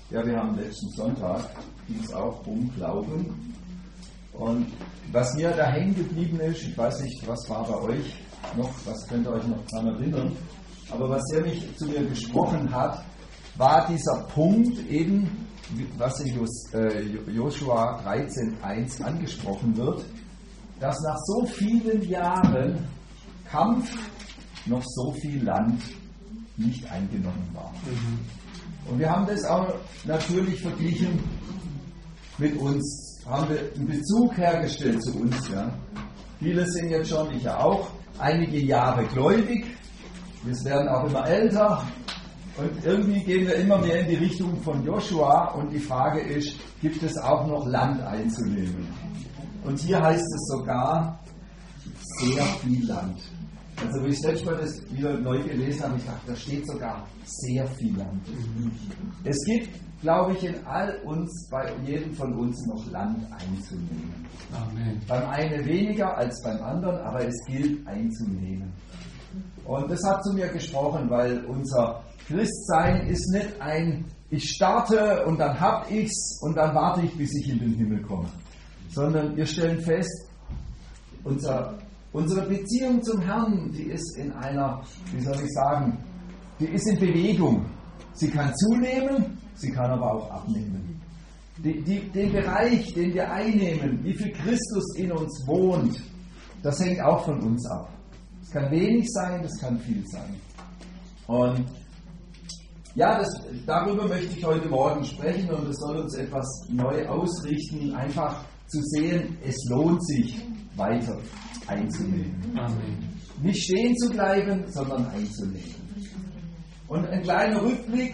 Ja, wir haben letzten Sonntag, ging es auch um Glauben. Und was mir da hängen geblieben ist, ich weiß nicht, was war bei euch noch, was könnt ihr euch noch daran erinnern, aber was er mich zu mir gesprochen hat, war dieser Punkt eben, was in Josua 13,1 angesprochen wird, dass nach so vielen Jahren Kampf noch so viel Land nicht eingenommen war. Und wir haben das auch natürlich verglichen mit uns, haben wir einen Bezug hergestellt zu uns. Ja. Viele sind jetzt schon, ich ja auch, einige Jahre gläubig, wir werden auch immer älter und irgendwie gehen wir immer mehr in die Richtung von Joshua und die Frage ist, gibt es auch noch Land einzunehmen? Und hier heißt es sogar sehr viel Land. Also wie ich selbst mal das wieder neu gelesen habe, ich dachte, da steht sogar sehr viel Land. Es gibt, glaube ich, in all uns, bei jedem von uns noch Land einzunehmen. Amen. Beim einen weniger als beim anderen, aber es gilt einzunehmen. Und das hat zu mir gesprochen, weil unser Christsein ist nicht ein, ich starte und dann hab ich's und dann warte ich, bis ich in den Himmel komme. Sondern wir stellen fest, unsere Beziehung zum Herrn, die ist in einer, wie soll ich sagen, die ist in Bewegung. Sie kann zunehmen, sie kann aber auch abnehmen. Den Bereich, den wir einnehmen, wie viel Christus in uns wohnt, das hängt auch von uns ab. Es kann wenig sein, das kann viel sein. Und ja, darüber möchte ich heute Morgen sprechen und es soll uns etwas neu ausrichten, einfach zu sehen, es lohnt sich, weiter einzunehmen. Amen. Nicht stehen zu bleiben, sondern einzunehmen. Und ein kleiner Rückblick.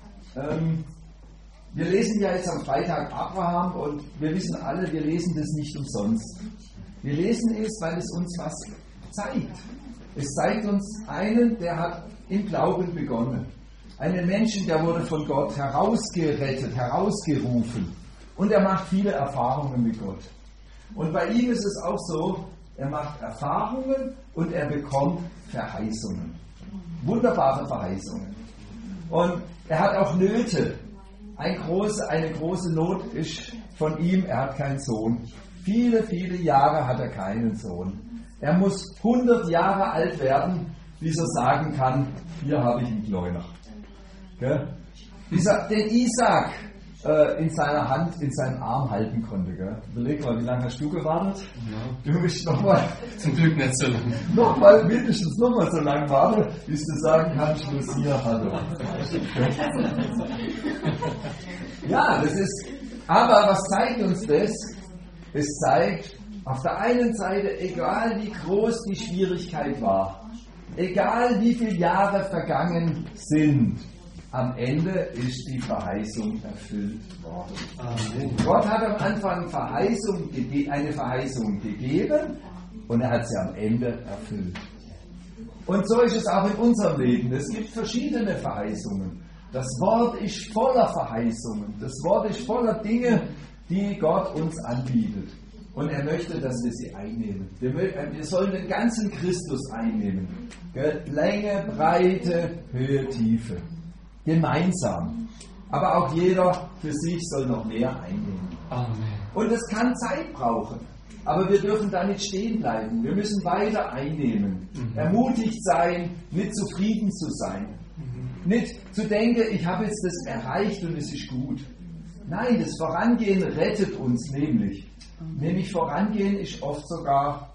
Wir lesen ja jetzt am Freitag Abraham und wir wissen alle, wir lesen das nicht umsonst. Wir lesen es, weil es uns was zeigt. Es zeigt uns einen, der hat im Glauben begonnen. Einen Menschen, der wurde von Gott herausgerettet, herausgerufen. Und er macht viele Erfahrungen mit Gott. Und bei ihm ist es auch so, er macht Erfahrungen und er bekommt Verheißungen. Wunderbare Verheißungen. Und er hat auch Nöte. Eine große Not ist von ihm, er hat keinen Sohn. Viele, viele Jahre hat er keinen Sohn. Er muss 100 Jahre alt werden, bis er sagen kann, hier habe ich einen Kleiner. Bis er den Isaac in seiner Hand, in seinem Arm halten konnte. Gell? Überleg mal, wie lange hast du gewartet? Ja. Du musst nochmal, zum Glück nicht so lange. Mindestens nochmal so lange warten, bis du sagen kannst, Schluss hier, hallo. Ja, das ist, aber was zeigt uns das? Es zeigt, auf der einen Seite, egal wie groß die Schwierigkeit war, egal wie viele Jahre vergangen sind, am Ende ist die Verheißung erfüllt worden. Amen. Gott hat am Anfang eine Verheißung gegeben und er hat sie am Ende erfüllt. Und so ist es auch in unserem Leben. Es gibt verschiedene Verheißungen. Das Wort ist voller Verheißungen. Das Wort ist voller Dinge, die Gott uns anbietet. Und er möchte, dass wir sie einnehmen. Wir sollen den ganzen Christus einnehmen. Länge, Breite, Höhe, Tiefe. Gemeinsam. Aber auch jeder für sich soll noch mehr einnehmen. Amen. Und es kann Zeit brauchen. Aber wir dürfen da nicht stehen bleiben. Wir müssen weiter einnehmen. Ermutigt sein, nicht zufrieden zu sein. Nicht zu denken, ich habe jetzt das erreicht und es ist gut. Nein, das Vorangehen rettet uns nämlich. Nämlich Vorangehen ist oft sogar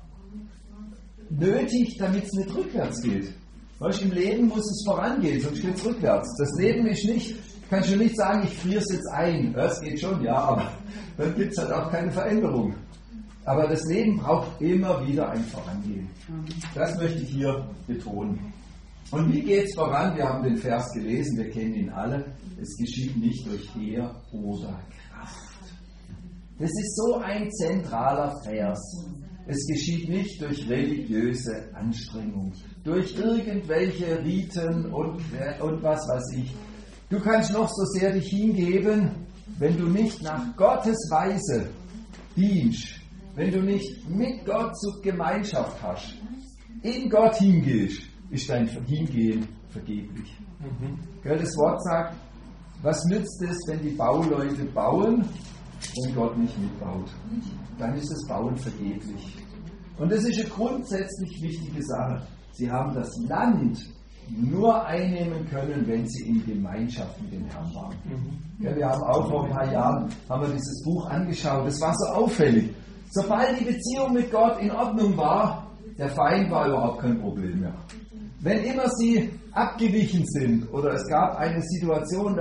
nötig, damit es nicht rückwärts geht. Weißt, im Leben muss es vorangehen, sonst geht es rückwärts. Das Leben ist nicht, kannst du nicht sagen, ich friere es jetzt ein. Das geht schon, ja, aber dann gibt es halt auch keine Veränderung. Aber das Leben braucht immer wieder ein Vorangehen. Das möchte ich hier betonen. Und wie geht es voran? Wir haben den Vers gelesen, wir kennen ihn alle. Es geschieht nicht durch Heer oder Kraft. Das ist so ein zentraler Vers. Es geschieht nicht durch religiöse Anstrengung, durch irgendwelche Riten und was weiß ich. Du kannst noch so sehr dich hingeben, wenn du nicht nach Gottes Weise dienst, wenn du nicht mit Gott zur Gemeinschaft hast, in Gott hingehst, ist dein Hingehen vergeblich. Das Wort sagt, Was nützt es, wenn die Bauleute bauen und Gott nicht mitbaut? Dann ist das Bauen vergeblich. Und das ist eine grundsätzlich wichtige Sache. Sie haben das Land nur einnehmen können, wenn sie in Gemeinschaft mit dem Herrn waren. Ja, wir haben auch vor ein paar Jahren dieses Buch angeschaut. Das war so auffällig. Sobald die Beziehung mit Gott in Ordnung war, der Feind war überhaupt kein Problem mehr. Wenn immer sie abgewichen sind oder es gab eine Situation,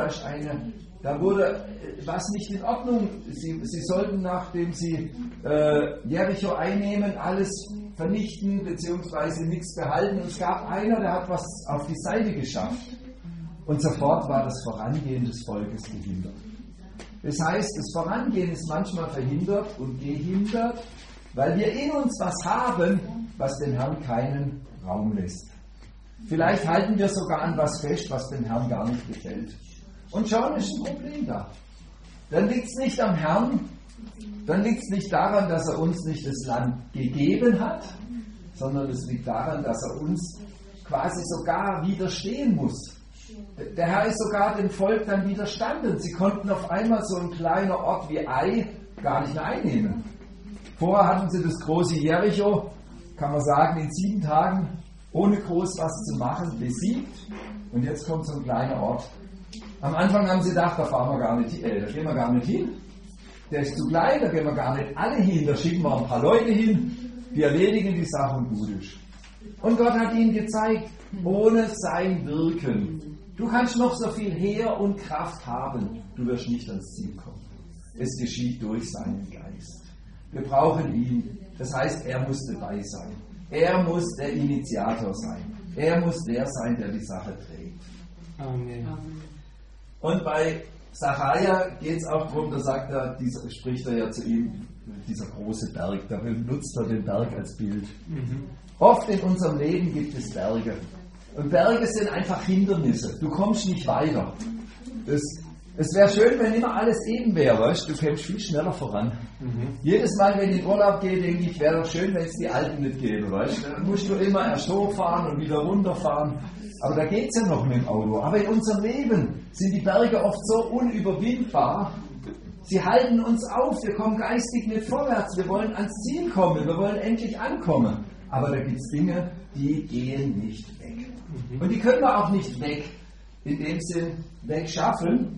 da wurde was nicht in Ordnung. Sie sollten, nachdem sie Jericho einnehmen, alles vernichten bzw. nichts behalten. Und es gab einer, der hat was auf die Seite geschafft. Und sofort war das Vorangehen des Volkes gehindert. Das heißt, das Vorangehen ist manchmal verhindert und gehindert, weil wir in uns was haben, was dem Herrn keinen Raum lässt. Vielleicht halten wir sogar an was fest, was dem Herrn gar nicht gefällt. Und schon ist ein Problem da. Dann liegt es nicht am Herrn, dann liegt es nicht daran, dass er uns nicht das Land gegeben hat, sondern es liegt daran, dass er uns quasi sogar widerstehen muss. Der Herr ist sogar dem Volk dann widerstanden. Sie konnten auf einmal so ein kleiner Ort wie Ai gar nicht mehr einnehmen. Vorher hatten sie das große Jericho, kann man sagen, in 7 Tagen ohne groß was zu machen, besiegt. Und jetzt kommt so ein kleiner Ort. Am Anfang haben sie gedacht, da gehen wir gar nicht hin. Der ist zu klein, da gehen wir gar nicht alle hin. Da schicken wir ein paar Leute hin, die erledigen die Sache und gut ist. Und Gott hat ihnen gezeigt, ohne sein Wirken, du kannst noch so viel Heer und Kraft haben, du wirst nicht ans Ziel kommen. Es geschieht durch seinen Geist. Wir brauchen ihn. Das heißt, er muss dabei sein. Er muss der Initiator sein. Er muss der sein, der die Sache trägt. Amen. Und bei Sacharja geht es auch darum, spricht er ja zu ihm, dieser große Berg, da benutzt er den Berg als Bild. Oft in unserem Leben gibt es Berge. Und Berge sind einfach Hindernisse. Du kommst nicht weiter. Es wäre schön, wenn immer alles eben wäre, weißt du, kämst viel schneller voran. Jedes Mal, wenn ich in Urlaub gehe, denke ich, wäre doch schön, wenn es die Alten nicht gäbe, weißt du. Dann musst du immer erst hochfahren und wieder runterfahren. Aber da geht es ja noch mit dem Auto. Aber in unserem Leben sind die Berge oft so unüberwindbar. Sie halten uns auf, wir kommen geistig nicht vorwärts, wir wollen ans Ziel kommen, wir wollen endlich ankommen. Aber da gibt es Dinge, die gehen nicht weg. Und die können wir auch nicht weg, in dem Sinn wegschaffen.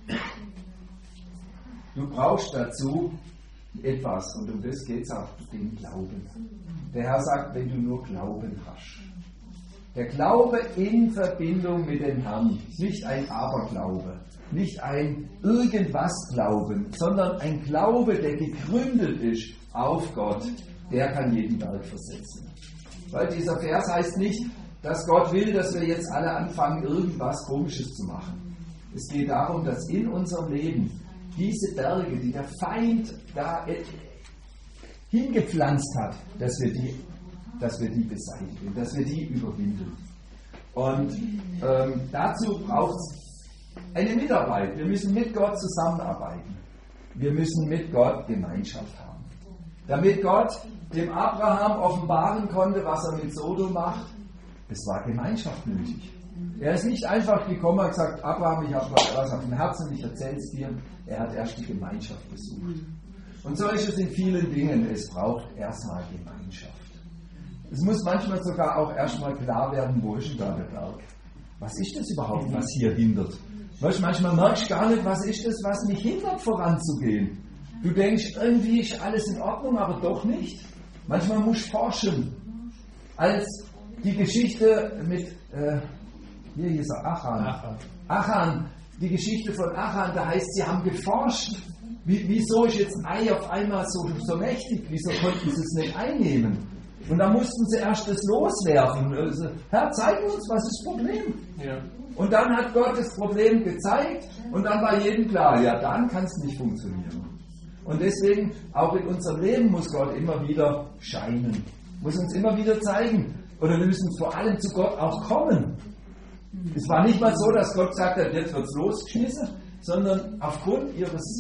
Du brauchst dazu etwas, und um das geht es auch, den Glauben. Der Herr sagt, wenn du nur Glauben hast. Der Glaube in Verbindung mit dem Herrn, nicht ein Aberglaube, nicht ein Irgendwas-Glauben, sondern ein Glaube, der gegründet ist auf Gott, der kann jeden Berg versetzen. Weil dieser Vers heißt nicht, dass Gott will, dass wir jetzt alle anfangen, irgendwas Komisches zu machen. Es geht darum, dass in unserem Leben diese Berge, die der Feind da hingepflanzt hat, dass wir die beseitigen, dass wir die überwinden. Und dazu braucht es eine Mitarbeit. Wir müssen mit Gott zusammenarbeiten. Wir müssen mit Gott Gemeinschaft haben. Damit Gott dem Abraham offenbaren konnte, was er mit Sodom macht, es war Gemeinschaft nötig. Er ist nicht einfach gekommen und gesagt, Abraham, ich habe was auf dem Herzen, ich erzähle es dir. Er hat erst die Gemeinschaft besucht. Und so ist es in vielen Dingen. Es braucht erstmal Gemeinschaft. Es muss manchmal sogar auch erstmal klar werden, wo ist denn da der Berg? Was ist das überhaupt, was hier hindert? Weißt, manchmal merkst du gar nicht, was ist das, was mich hindert, voranzugehen. Du denkst, irgendwie ist alles in Ordnung, aber doch nicht. Manchmal musst du forschen. Als die Geschichte mit, hier hieß er, Achan, die Geschichte von Achan, da heißt, sie haben geforscht. Wieso ist jetzt ein Ei auf einmal so mächtig? Wieso konnten sie es nicht einnehmen? Und da mussten sie erst das loswerfen. Also, Herr, zeig uns, was ist das Problem? Ja. Und dann hat Gott das Problem gezeigt und dann war jedem klar, ja, dann kann es nicht funktionieren. Und deswegen, auch in unserem Leben muss Gott immer wieder scheinen, muss uns immer wieder zeigen. Oder wir müssen vor allem zu Gott auch kommen. Es war nicht mal so, dass Gott sagt hat, jetzt wird es losgeschmissen, sondern aufgrund ihres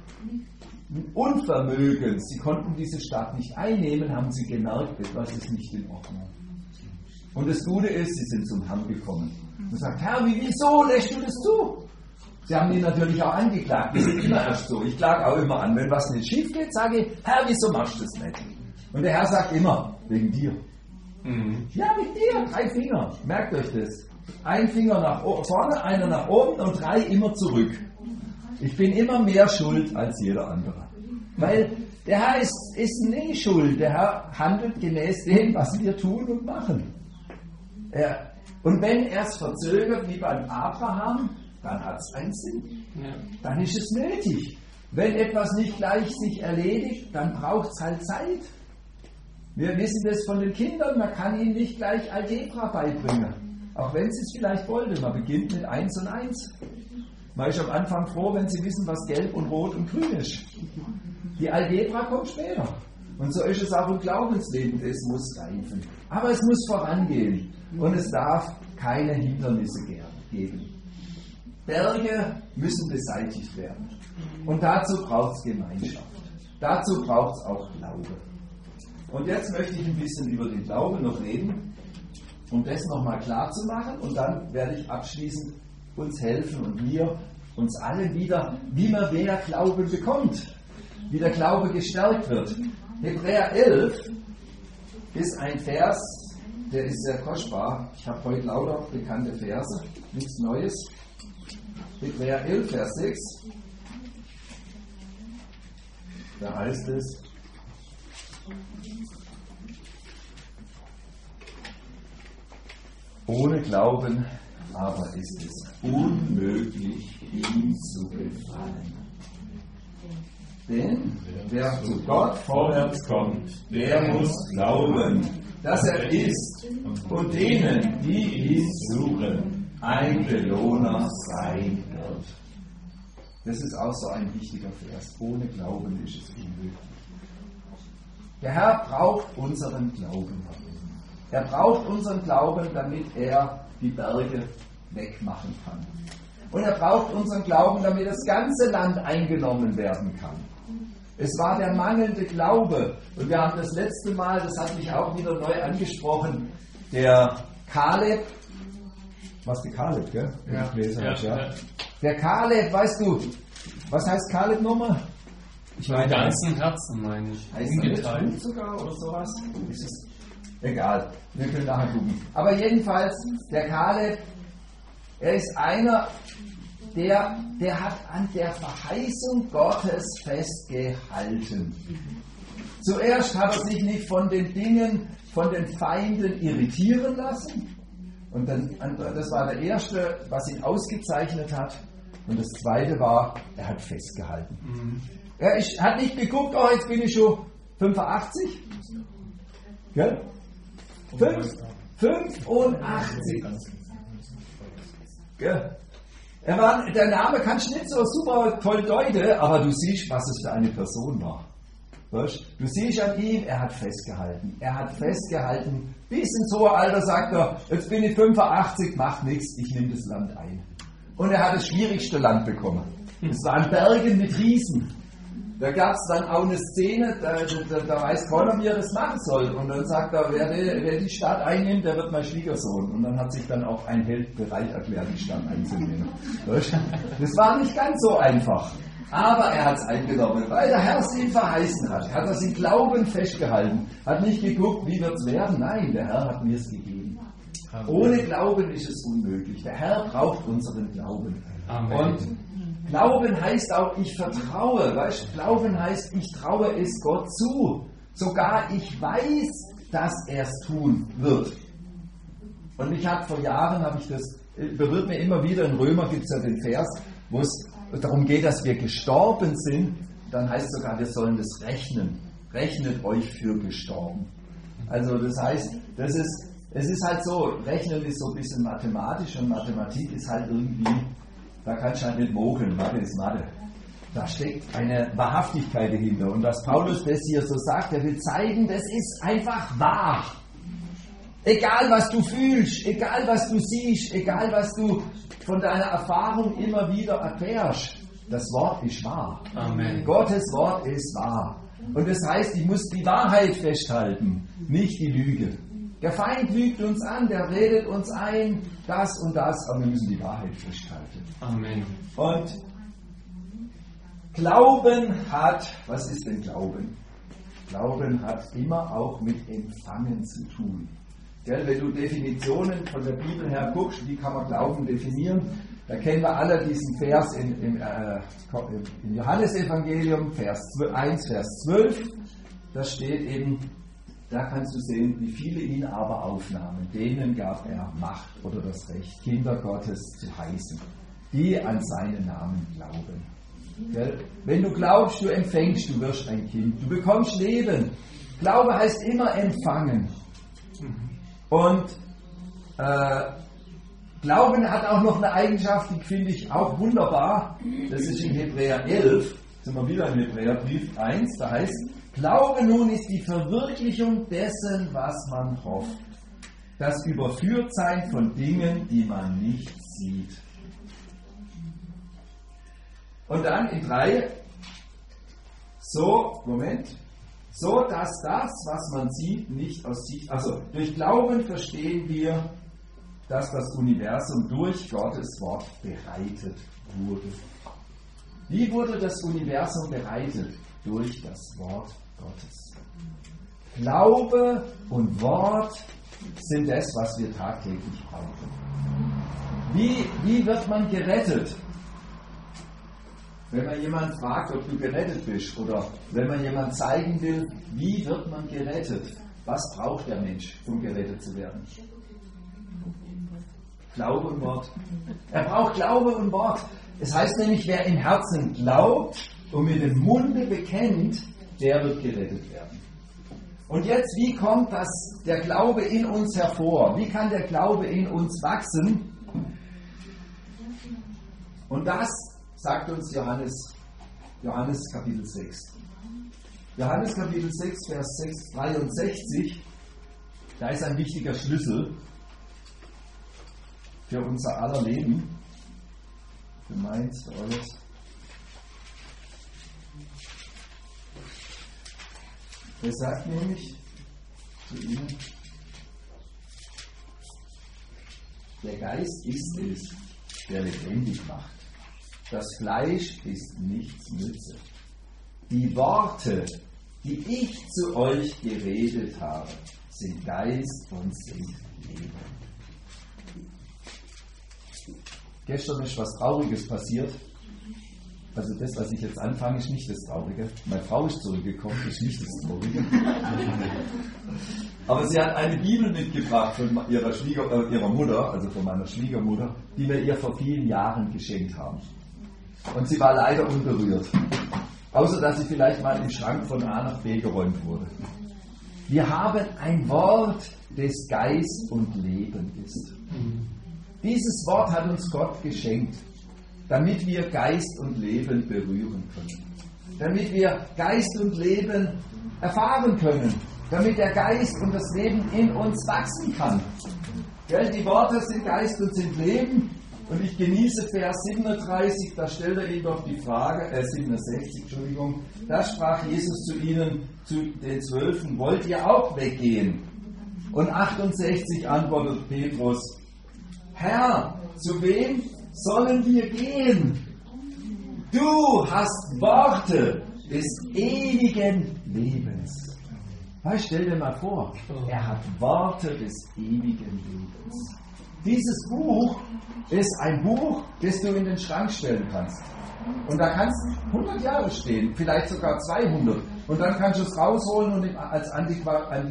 Unvermögens, sie konnten diese Stadt nicht einnehmen, haben sie gemerkt, etwas ist nicht in Ordnung. Und das Gute ist, sie sind zum Herrn gekommen und sagt, Herr, wieso lässt du das zu? Sie haben ihn natürlich auch angeklagt. Wir sind immer erst so. Ich klage auch immer an. Wenn was nicht schief geht, sage ich, Herr, wieso machst du das nicht? Und der Herr sagt immer, wegen dir. Ja, wegen dir. 3 Finger. Merkt euch das. 1 Finger nach vorne, einer nach oben und 3 immer zurück. Ich bin immer mehr schuld als jeder andere. Weil der Herr ist nie schuld. Der Herr handelt gemäß dem, was wir tun und machen. Und wenn er es verzögert, wie beim Abraham, dann hat es einen Sinn. Ja. Dann ist es nötig. Wenn etwas nicht gleich sich erledigt, dann braucht es halt Zeit. Wir wissen das von den Kindern, man kann ihnen nicht gleich Algebra beibringen. Auch wenn sie es vielleicht wollte. Man beginnt mit 1 und 1. Man ist am Anfang froh, wenn sie wissen, was gelb und rot und grün ist. Die Algebra kommt später. Und so ist es auch im Glaubensleben. Es muss reifen. Aber es muss vorangehen. Und es darf keine Hindernisse geben. Berge müssen beseitigt werden. Und dazu braucht es Gemeinschaft. Dazu braucht es auch Glaube. Und jetzt möchte ich ein bisschen über den Glauben noch reden, um das nochmal klar zu machen. Und dann werde ich abschließend uns helfen und uns alle wieder, wie man mehr Glauben bekommt. Wie der Glaube gestärkt wird. Hebräer 11 ist ein Vers, der ist sehr kostbar. Ich habe heute lauter bekannte Verse, nichts Neues. Hebräer 11, Vers 6. Da heißt es, ohne Glauben aber ist es unmöglich, ihm zu gefallen. Denn wer zu Gott vorwärts kommt, der muss glauben, dass er ist und denen, die ihn suchen, ein Belohner sein wird. Das ist auch so ein wichtiger Vers. Ohne Glauben ist es unmöglich. Der Herr braucht unseren Glauben. Er braucht unseren Glauben, damit er die Berge wegmachen kann. Und er braucht unseren Glauben, damit das ganze Land eingenommen werden kann. Es war der mangelnde Glaube. Und wir haben das letzte Mal, das hat mich auch wieder neu angesprochen, der Kaleb, was der Kaleb, gell? Ja. Der Kaleb, weißt du, was heißt Kaleb nochmal? Ich meine, ganzen Herzen meine ich. Heißt er nicht sogar oder sowas? Ist es egal, wir können nachher gucken. Aber jedenfalls, der Kaleb, er ist einer, der hat an der Verheißung Gottes festgehalten. Zuerst hat er sich nicht von den Dingen, von den Feinden irritieren lassen. Und dann, das war der erste, was ihn ausgezeichnet hat. Und das zweite war, er hat festgehalten. Er hat nicht geguckt, oh, jetzt bin ich schon 85. Gell? 85. Gell? Der Name kannst du nicht so super toll deuten, aber du siehst, was es für eine Person war. Weißt? Du siehst an ihm, er hat festgehalten. Er hat festgehalten, bis ins hohe Alter sagt er, jetzt bin ich 85, macht nichts, ich nehme das Land ein. Und er hat das schwierigste Land bekommen. Es waren Berge mit Riesen. Da gab es dann auch eine Szene, da weiß keiner, wie er das machen soll. Und dann sagt er, wer die Stadt einnimmt, der wird mein Schwiegersohn. Und dann hat sich dann auch ein Held bereit erklärt, die Stadt einzunehmen. Das war nicht ganz so einfach. Aber er hat es eingenommen, weil der Herr es ihm verheißen hat. Er hat das im Glauben festgehalten. Hat nicht geguckt, wie wird es werden. Nein, der Herr hat mir es gegeben. Amen. Ohne Glauben ist es unmöglich. Der Herr braucht unseren Glauben. Amen. Und Glauben heißt auch, ich vertraue. Weißt, Glauben heißt, ich traue es Gott zu. Sogar ich weiß, dass er es tun wird. Und ich habe vor Jahren, berührt mir immer wieder, in Römer gibt es ja den Vers, wo es darum geht, dass wir gestorben sind. Dann heißt sogar, wir sollen das rechnen. Rechnet euch für gestorben. Also das heißt, es ist halt so, Rechnen ist so ein bisschen mathematisch und Mathematik ist halt irgendwie, da kannst du halt nicht mogeln, Mathe ist Mathe. Da steckt eine Wahrhaftigkeit dahinter. Und was Paulus das hier so sagt, er will zeigen, das ist einfach wahr. Egal was du fühlst, egal was du siehst, egal was du von deiner Erfahrung immer wieder erfährst, das Wort ist wahr. Amen. Gottes Wort ist wahr. Und das heißt, ich muss die Wahrheit festhalten, nicht die Lüge. Der Feind lügt uns an, der redet uns ein, das und das, aber wir müssen die Wahrheit festhalten. Amen. Und Glauben hat, was ist denn Glauben? Glauben hat immer auch mit Empfangen zu tun. Gell, wenn du Definitionen von der Bibel her guckst, wie kann man Glauben definieren, da kennen wir alle diesen Vers im Johannesevangelium, Vers 1, Vers 12, da steht eben, da kannst du sehen, wie viele ihn aber aufnahmen, denen gab er Macht oder das Recht, Kinder Gottes zu heißen, die an seinen Namen glauben. Gell? Wenn du glaubst, du empfängst, du wirst ein Kind, du bekommst Leben. Glaube heißt immer empfangen. Und Glauben hat auch noch eine Eigenschaft, die finde ich auch wunderbar. Das ist in Hebräer 11, sind wir wieder im Hebräerbrief 1, da heißt, Glaube nun ist die Verwirklichung dessen, was man hofft. Das Überführtsein von Dingen, die man nicht sieht. Und dann in 3, so dass das, was man sieht, nicht aus Sicht, also durch Glauben verstehen wir, dass das Universum durch Gottes Wort bereitet wurde. Wie wurde das Universum bereitet? Durch das Wort Gottes. Glaube und Wort sind das, was wir tagtäglich brauchen. Wie wird man gerettet? Wenn man jemanden fragt, ob du gerettet bist, oder wenn man jemand zeigen will, wie wird man gerettet? Was braucht der Mensch, um gerettet zu werden? Glaube und Wort. Er braucht Glaube und Wort. Es heißt nämlich, wer im Herzen glaubt und mit dem Munde bekennt, der wird gerettet werden. Und jetzt, wie kommt der Glaube in uns hervor? Wie kann der Glaube in uns wachsen? Und das sagt uns Johannes Kapitel 6. Johannes Kapitel 6, Vers 63, da ist ein wichtiger Schlüssel für unser aller Leben, für meins, für eures. Er sagt nämlich zu ihnen, der Geist ist es, der lebendig macht. Das Fleisch ist nichts Nütze. Die Worte, die ich zu euch geredet habe, sind Geist und sind Leben. Gestern ist was Trauriges passiert. Also das, was ich jetzt anfange, ist nicht das Traurige. Meine Frau ist zurückgekommen, ist nicht das Traurige. Aber sie hat eine Bibel mitgebracht von ihrer Mutter, also von meiner Schwiegermutter, die wir ihr vor vielen Jahren geschenkt haben. Und sie war leider unberührt. Außer, dass sie vielleicht mal im Schrank von A nach B geräumt wurde. Wir haben ein Wort, das Geist und Leben ist. Dieses Wort hat uns Gott geschenkt, damit wir Geist und Leben berühren können. Damit wir Geist und Leben erfahren können. Damit der Geist und das Leben in uns wachsen kann. Die Worte sind Geist und sind Leben. Und ich genieße Vers 37, da stellt er ihnen doch die Frage, 67, Entschuldigung, da sprach Jesus zu ihnen, zu den 12, wollt ihr auch weggehen? Und 68 antwortet Petrus, Herr, zu wem sollen wir gehen? Du hast Worte des ewigen Lebens. Stell dir mal vor, er hat Worte des ewigen Lebens. Dieses Buch ist ein Buch, das du in den Schrank stellen kannst. Und da kannst 100 Jahre stehen, vielleicht sogar 200. Und dann kannst du es rausholen und als Antiquariat.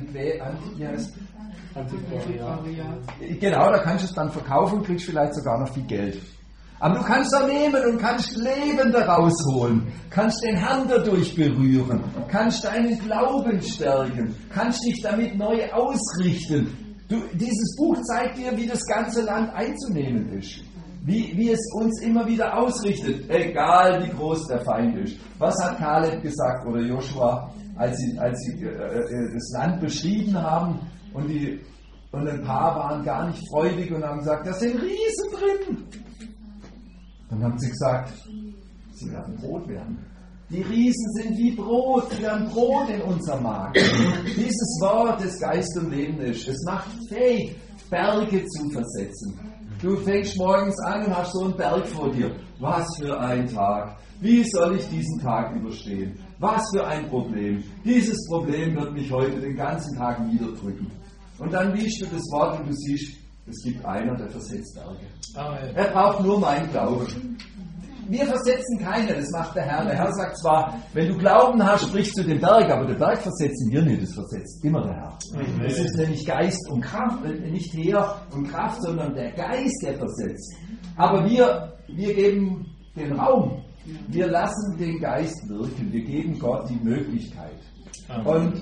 Genau, da kannst du es dann verkaufen und kriegst vielleicht sogar noch viel Geld. Aber du kannst da nehmen und kannst Leben daraus holen, kannst den Herrn dadurch berühren, kannst deinen Glauben stärken, kannst dich damit neu ausrichten. Dieses Buch zeigt dir, wie das ganze Land einzunehmen ist. Wie es uns immer wieder ausrichtet, egal wie groß der Feind ist. Was hat Kaleb gesagt oder Joshua, als sie das Land beschrieben haben und ein paar waren gar nicht freudig und haben gesagt, da sind Riesen drin. Dann haben sie gesagt, sie werden rot werden. Die Riesen sind wie Brot, wie ein Brot in unserem Magen. Dieses Wort des Geist und Leben ist, es macht fähig, Berge zu versetzen. Du fängst morgens an und hast so einen Berg vor dir. Was für ein Tag. Wie soll ich diesen Tag überstehen? Was für ein Problem. Dieses Problem wird mich heute den ganzen Tag niederdrücken. Und dann liest du das Wort und du siehst, es gibt einer, der versetzt Berge. Amen. Er braucht nur meinen Glauben. Wir versetzen keine, das macht der Herr. Der Herr sagt zwar, wenn du Glauben hast, sprich zu dem Berg, aber den Berg versetzen wir nicht, das versetzt immer der Herr. Es ist nämlich Geist und Kraft, nicht Heer und Kraft, sondern der Geist, der versetzt. Aber wir geben den Raum, wir lassen den Geist wirken, wir geben Gott die Möglichkeit. Und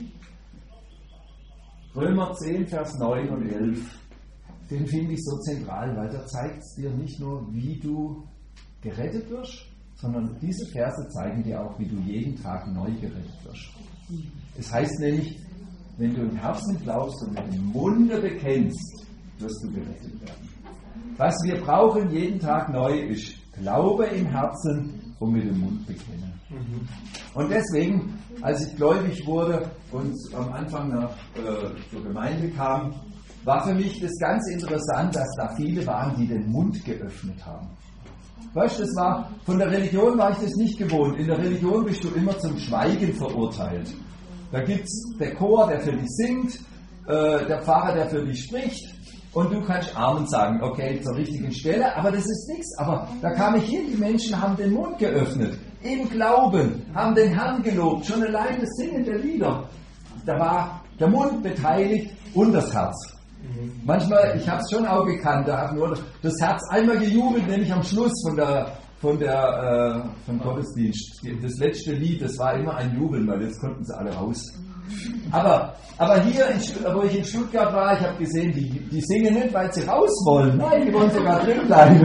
Römer 10, Vers 9 und 11, den finde ich so zentral, weil da zeigt es dir nicht nur, wie du gerettet wirst, sondern diese Verse zeigen dir auch, wie du jeden Tag neu gerettet wirst. Es heißt nämlich, wenn du im Herzen glaubst und mit dem Munde bekennst, wirst du gerettet werden. Was wir brauchen jeden Tag neu ist Glaube im Herzen und mit dem Mund bekennen. Und deswegen, als ich gläubig wurde und am Anfang zur Gemeinde kam, war für mich das ganz interessant, dass da viele waren, die den Mund geöffnet haben. Weißt du, von der Religion war ich das nicht gewohnt. In der Religion bist du immer zum Schweigen verurteilt. Da gibt es der Chor, der für dich singt, der Pfarrer, der für dich spricht, und du kannst Amen sagen, okay, zur richtigen Stelle, aber das ist nichts. Aber da kam ich hin, die Menschen haben den Mund geöffnet, im Glauben, haben den Herrn gelobt, schon allein das Singen der Lieder. Da war der Mund beteiligt und das Herz. Manchmal, ich habe es schon auch gekannt, da hat nur das Herz einmal gejubelt, nämlich am Schluss vom Gottesdienst. Das letzte Lied, das war immer ein Jubeln, weil jetzt konnten sie alle raus. Aber hier, wo ich in Stuttgart war, ich habe gesehen, die singen nicht, weil sie raus wollen. Nein, die wollen sogar drin bleiben.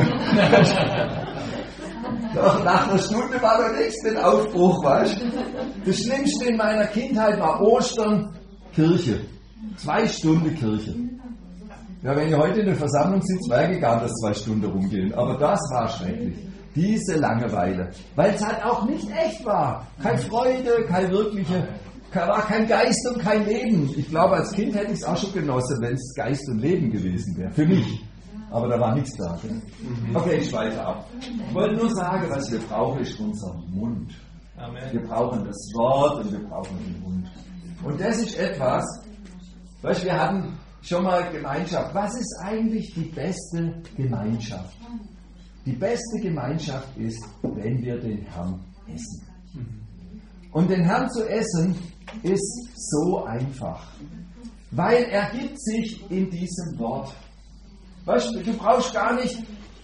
Doch nach einer Stunde war der nächste Aufbruch, weißt du? Das Schlimmste in meiner Kindheit war Ostern, Kirche. 2 Stunden Kirche. Ja, wenn ihr heute in der Versammlung sitzt, wäre egal, dass 2 Stunden rumgehen. Aber das war schrecklich. Diese Langeweile. Weil es halt auch nicht echt war. Keine Freude, war kein Geist und kein Leben. Ich glaube, als Kind hätte ich es auch schon genossen, wenn es Geist und Leben gewesen wäre. Für mich. Aber da war nichts da. Okay, ich schweife ab. Ich wollte nur sagen, was wir brauchen, ist unser Mund. Amen. Wir brauchen das Wort und wir brauchen den Mund. Und das ist etwas, weißt du, wir hatten schon mal Gemeinschaft. Was ist eigentlich die beste Gemeinschaft? Die beste Gemeinschaft ist, wenn wir den Herrn essen. Und den Herrn zu essen ist so einfach, weil er gibt sich in diesem Wort. Weißt du, du brauchst gar nicht,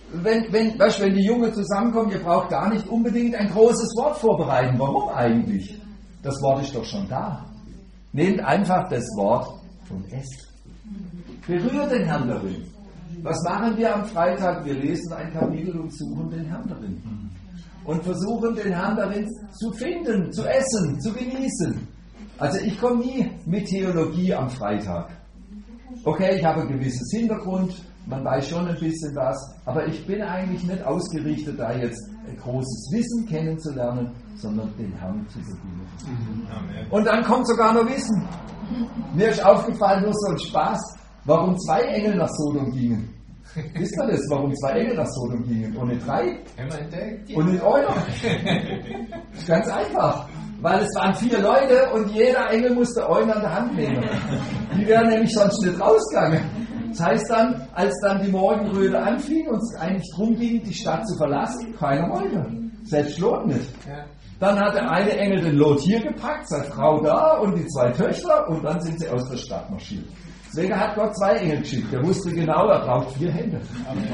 wenn die Jungen zusammenkommen, ihr braucht gar nicht unbedingt ein großes Wort vorbereiten. Warum eigentlich? Das Wort ist doch schon da. Nehmt einfach das Wort und esst. Berührt den Herrn darin. Was machen wir am Freitag? Wir lesen ein Kapitel und suchen den Herrn darin. Und versuchen den Herrn darin zu finden, zu essen, zu genießen. Also ich komme nie mit Theologie am Freitag. Okay, ich habe ein gewisses Hintergrund, man weiß schon ein bisschen was, aber ich bin eigentlich nicht ausgerichtet, da jetzt ein großes Wissen kennenzulernen, sondern den Herrn zu bedienen. Und dann kommt sogar noch Wissen. Mir ist aufgefallen, nur so ein Spaß, warum 2 Engel nach Sodom gingen. Wisst ihr das, warum 2 Engel nach Sodom gingen und nicht 3? Und nicht einer? Das ist ganz einfach. Weil es waren 4 Leute und jeder Engel musste einen an der Hand nehmen. Die wären nämlich sonst nicht rausgegangen. Das heißt dann, als dann die Morgenröte anfing und es eigentlich darum ging, die Stadt zu verlassen, keiner wollte. Selbst Lot nicht. Dann hat der eine Engel den Lot hier gepackt, seine Frau da und die 2 Töchter und dann sind sie aus der Stadt marschiert. Deswegen hat Gott 2 Engel geschickt. Er wusste genau, er braucht 4 Hände.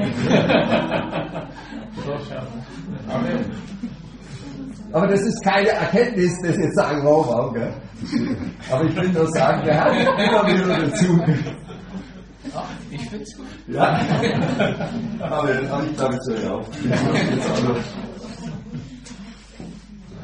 Amen. Aber das ist keine Erkenntnis, dass jetzt sagen, wow, gell? Aber ich will nur sagen, der hat immer wieder dazu. Ich finde es gut. Ja. Aber ich glaube, es hört auf.